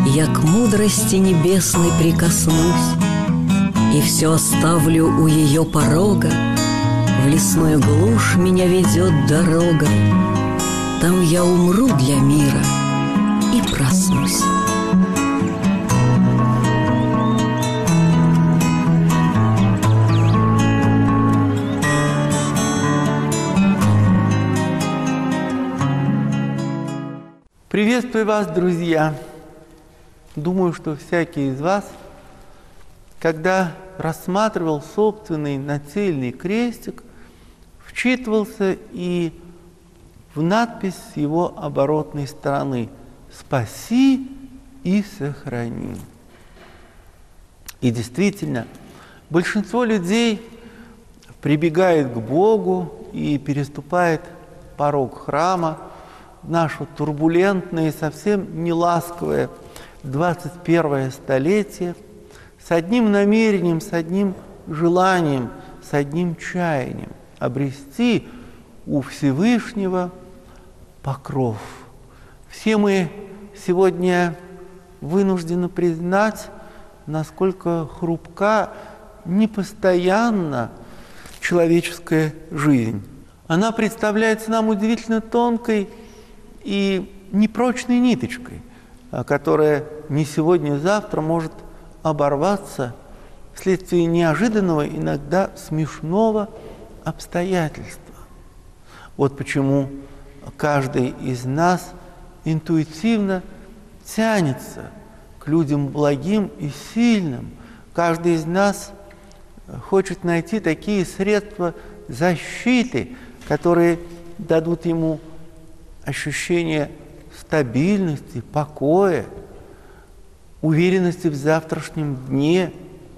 я к мудрости небесной прикоснусь и все оставлю у ее порога. В лесную глушь меня ведет дорога, там я умру для мира и проснусь. Приветствую вас, друзья! Думаю, что всякий из вас, когда рассматривал собственный нательный крестик, вчитывался и в надпись с его оборотной стороны «Спаси и сохрани». И действительно, большинство людей прибегает к Богу и переступает порог храма в наше турбулентное и совсем неласковое 21 столетие с одним намерением, с одним желанием, с одним чаянием обрести у Всевышнего покров. Все мы сегодня вынуждены признать, насколько хрупка, непостоянна человеческая жизнь. Она представляется нам удивительно тонкой и непрочной ниточкой, которая не сегодня, завтра может оборваться вследствие неожиданного, иногда смешного обстоятельства. Вот почему каждый из нас интуитивно тянется к людям благим и сильным. Каждый из нас хочет найти такие средства защиты, которые дадут ему ощущение стабильности, покоя, уверенности в завтрашнем дне.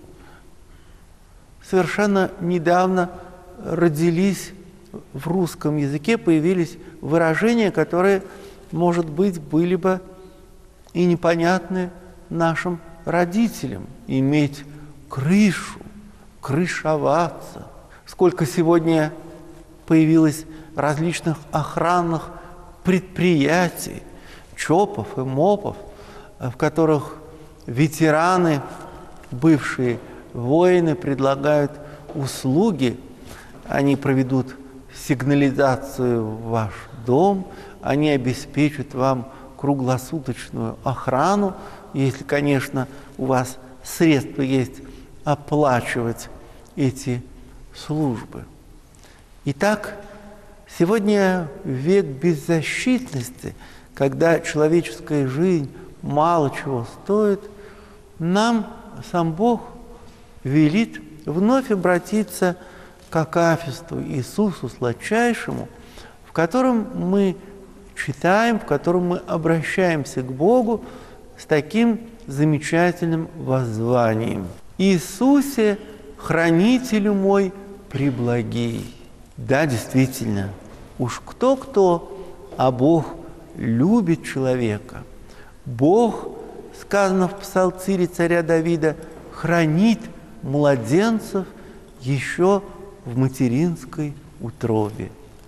Совершенно недавно родились в русском языке, появились выражения, которые, может быть, были бы и непонятны нашим родителям. Иметь крышу, крышеваться. Сколько сегодня появилось различных охранных предприятий, ЧОПов и МОПов, в которых ветераны, бывшие воины, предлагают услуги. Они проведут сигнализацию в ваш дом, они обеспечат вам круглосуточную охрану, если, конечно, у вас средства есть оплачивать эти службы. Итак, сегодня век беззащитности, когда человеческая жизнь мало чего стоит, нам сам Бог велит вновь обратиться к акафисту Иисусу Сладчайшему, в котором мы читаем, в котором мы обращаемся к Богу с таким замечательным воззванием. «Иисусе, хранителю мой преблагий». Да, действительно, уж кто-кто, а Бог любит человека. Бог, сказано в Псалтире царя Давида, хранит младенцев еще в материнской утробе.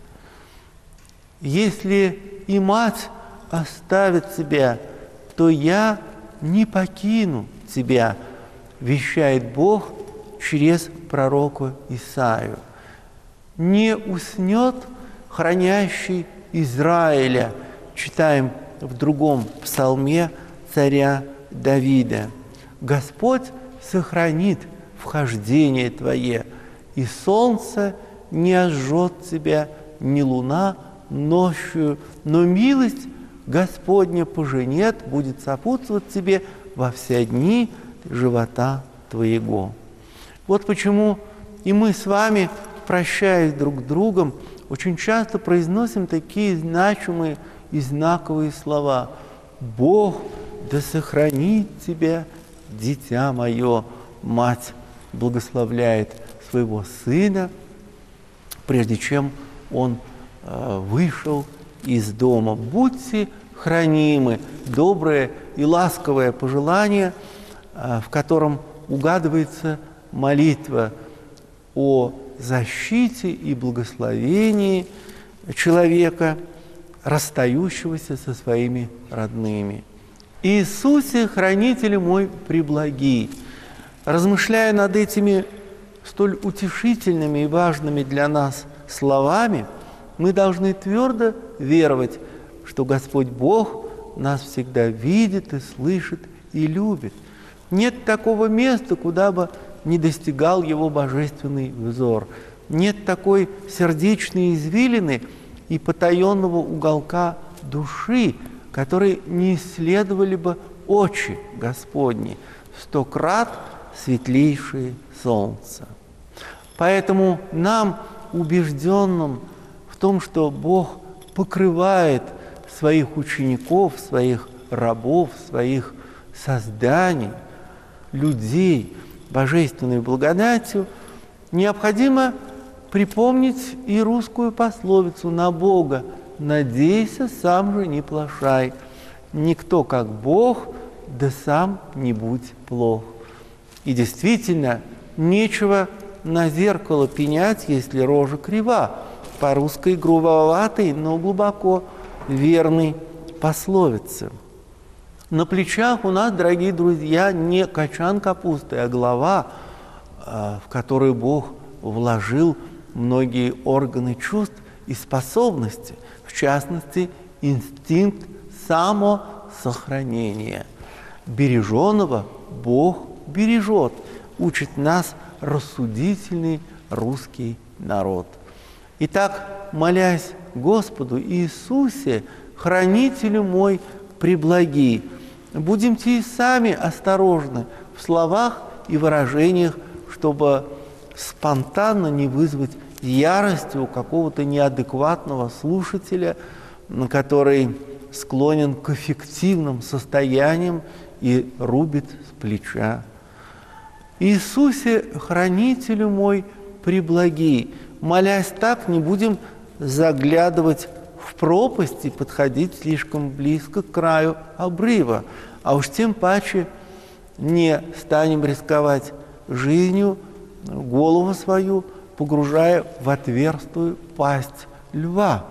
Если и мать оставит тебя, то я не покину тебя, вещает Бог через пророка Исаию. Не уснет хранящий Израиля, читаем в другом псалме царя Давида. Господь сохранит вхождение твое, и солнце не ожжет тебя, ни луна ночью, но милость Господня поженет, будет сопутствовать тебе во все дни живота твоего. Вот почему и мы с вами, прощаясь друг с другом, очень часто произносим такие значимые и знаковые слова. «Бог да сохранит тебя, дитя мое». Мать благословляет своего сына, прежде чем он вышел из дома. Будьте хранимы. Доброе и ласковое пожелание, в котором угадывается молитва о защите и благословении человека, расстающегося со своими родными. Иисусе, хранителю мой преблагий. Размышляя над этими столь утешительными и важными для нас словами, мы должны твердо веровать, что Господь Бог нас всегда видит и слышит и любит. Нет такого места, куда бы не достигал Его божественный взор. Нет такой сердечной извилины и потаенного уголка души, который не исследовали бы очи Господни, 100 крат светлейшее солнце. Поэтому нам, убежденным в том, что Бог покрывает своих учеников, своих рабов, своих созданий, людей божественной благодатью, необходимо припомнить и русскую пословицу «На Бога надейся, сам же не плашай. Никто как Бог, да сам не будь плох». И действительно, нечего на зеркало пенять, если рожа крива, по русской грубоватой, но глубоко верной пословице. На плечах у нас, дорогие друзья, не качан капусты, а голова, в которую Бог вложил многие органы чувств и способности, в частности, инстинкт самосохранения. Береженого Бог бережет, учит нас рассудительный русский народ. Итак, молясь Господу Иисусе, хранителю мой преблаги, будемте и сами осторожны в словах и выражениях, чтобы спонтанно не вызвать ярости у какого-то неадекватного слушателя, который склонен к аффективным состояниям и рубит с плеча. Иисусе, хранителю мой преблаги, молясь так, не будем заглядывать в пропасть и подходить слишком близко к краю обрыва, а уж тем паче не станем рисковать жизнью, голову свою погружая в отверстую пасть льва.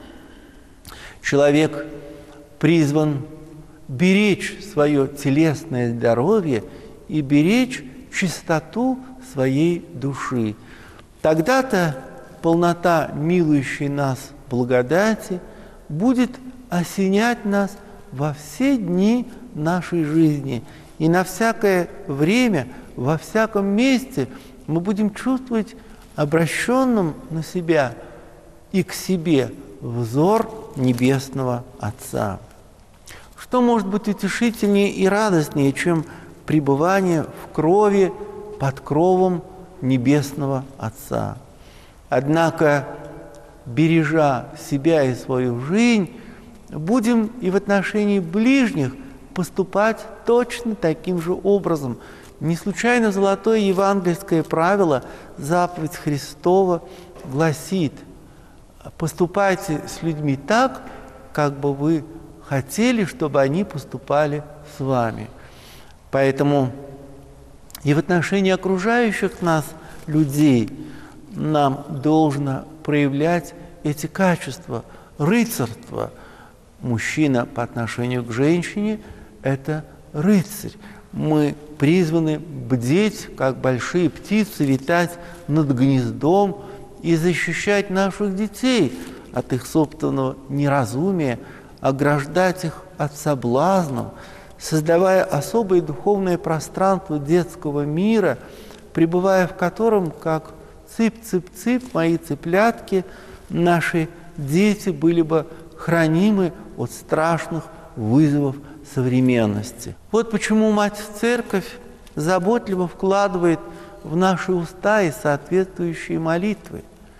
Человек призван беречь свое телесное здоровье и беречь чистоту своей души. Тогда-то полнота милующей нас благодати будет осенять нас во все дни нашей жизни. И на всякое время, во всяком месте мы будем чувствовать обращенным на себя и к себе взор Небесного Отца. Что может быть утешительнее и радостнее, чем пребывание в крови под кровом Небесного Отца? Однако, бережа себя и свою жизнь, будем и в отношении ближних поступать точно таким же образом. Не случайно золотое евангельское правило, заповедь Христова, гласит: поступайте с людьми так, как бы вы хотели, чтобы они поступали с вами. Поэтому и в отношении окружающих нас людей нам должно проявлять эти качества. Рыцарство. Мужчина по отношению к женщине – это рыцарь. Мы призваны бдеть, как большие птицы, витать над гнездом и защищать наших детей от их собственного неразумия, ограждать их от соблазнов, создавая особое духовное пространство детского мира, пребывая в котором, как цып-цып-цып, мои цыплятки, наши дети были бы хранимы от страшных вызовов современности. Вот почему Мать-Церковь заботливо вкладывает в наши уста и соответствующие молитвы.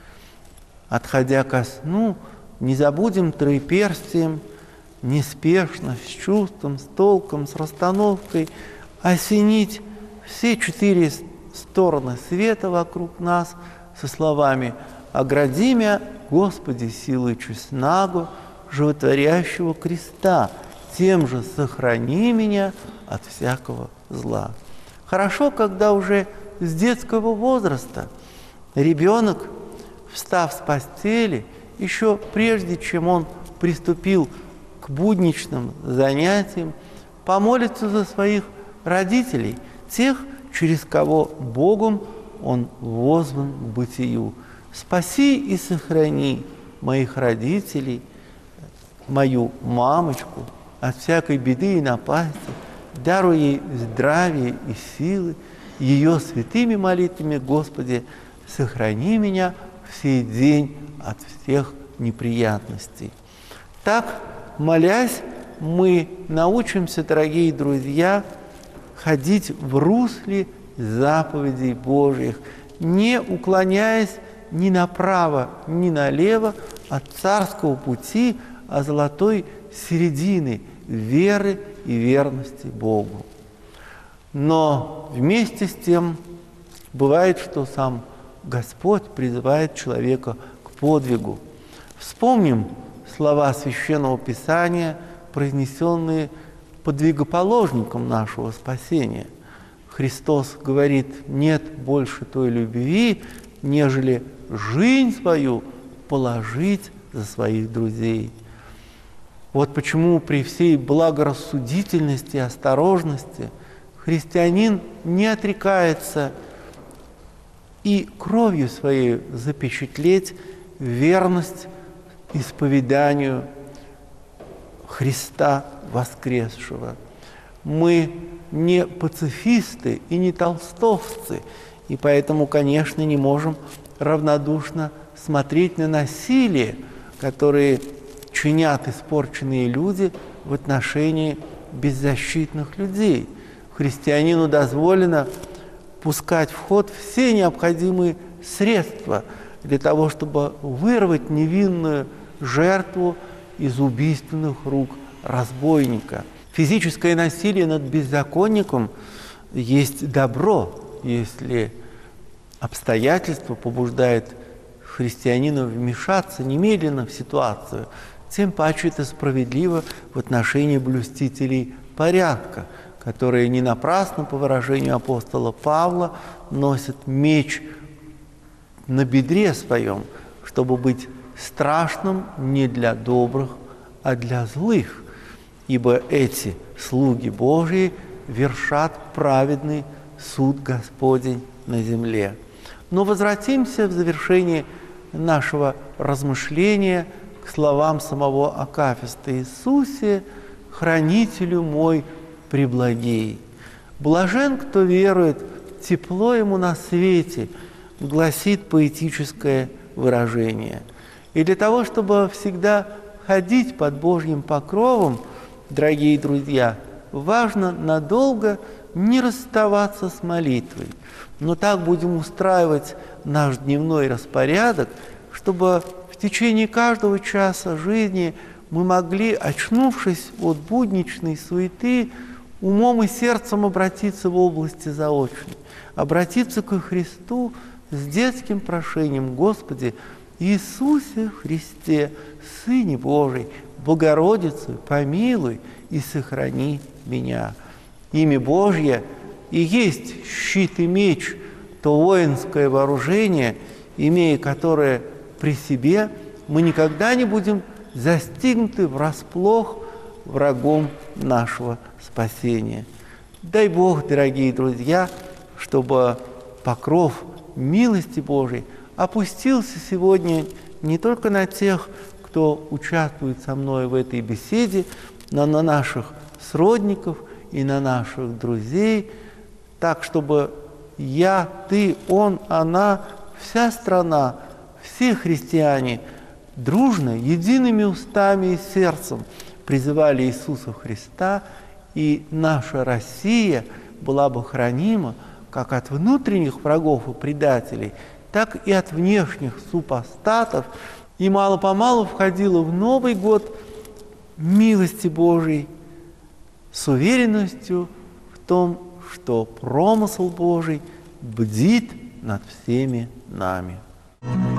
Отходя ко сну, не забудем троеперстием, неспешно, с чувством, с толком, с расстановкой осенить все 4 стороны света вокруг нас со словами: «Огради мя, Господи, силой честного, животворящего креста, тем же сохрани меня от всякого зла». Хорошо, когда уже с детского возраста ребенок, встав с постели, еще прежде чем он приступил к будничным занятиям, помолится за своих родителей, тех, через кого Богом Он возван к бытию. Спаси и сохрани моих родителей, мою мамочку от всякой беды и напасти, даруй ей здравие и силы, ее святыми молитвами, Господи, сохрани меня в сей день от всех неприятностей. Так, молясь, мы научимся, дорогие друзья, ходить в русле заповедей Божьих, не уклоняясь ни направо, ни налево от царского пути, а золотой середины веры и верности Богу. Но вместе с тем бывает, что сам Господь призывает человека к подвигу. Вспомним слова Священного Писания, произнесенные подвигоположником нашего спасения. Христос говорит: нет больше той любви, нежели жизнь свою положить за своих друзей. Вот почему при всей благорассудительности и осторожности христианин не отрекается и кровью своей запечатлеть верность исповеданию Христа воскресшего. Мы не пацифисты и не толстовцы, и поэтому, конечно, не можем равнодушно смотреть на насилие, которое чинят испорченные люди в отношении беззащитных людей. Христианину дозволено пускать в ход все необходимые средства для того, чтобы вырвать невинную жертву из убийственных рук разбойника. Физическое насилие над беззаконником есть добро, если обстоятельства побуждают христианина вмешаться немедленно в ситуацию. Тем паче это справедливо в отношении блюстителей порядка, которые не напрасно, по выражению апостола Павла, носят меч на бедре своем, чтобы быть страшным не для добрых, а для злых, ибо эти слуги Божьи вершат праведный суд Господень на земле. Но возвратимся в завершении нашего размышления к словам самого Акафиста: «Иисусе, хранителю мой преблагий». «Блажен, кто верует, тепло ему на свете», гласит поэтическое выражение. И для того, чтобы всегда ходить под Божьим покровом, дорогие друзья, важно надолго не расставаться с молитвой. Но так будем устраивать наш дневной распорядок, чтобы в течение каждого часа жизни мы могли, очнувшись от будничной суеты, умом и сердцем обратиться в области заочной, обратиться ко Христу с детским прошением: «Господи, Иисусе Христе, Сыне Божий, Богородицу, помилуй и сохрани меня». Имя Божье и есть щит и меч, то воинское вооружение, имея которое при себе, мы никогда не будем застигнуты врасплох врагом нашего спасения. Дай Бог, дорогие друзья, чтобы покров милости Божией опустился сегодня не только на тех, кто участвует со мной в этой беседе, но на наших сродников и на наших друзей, так, чтобы я, ты, он, она, вся страна, все христиане дружно, едиными устами и сердцем призывали Иисуса Христа, и наша Россия была бы хранима как от внутренних врагов и предателей, так и от внешних супостатов, и мало-помалу входила в Новый год милости Божией с уверенностью в том, что промысл Божий бдит над всеми нами.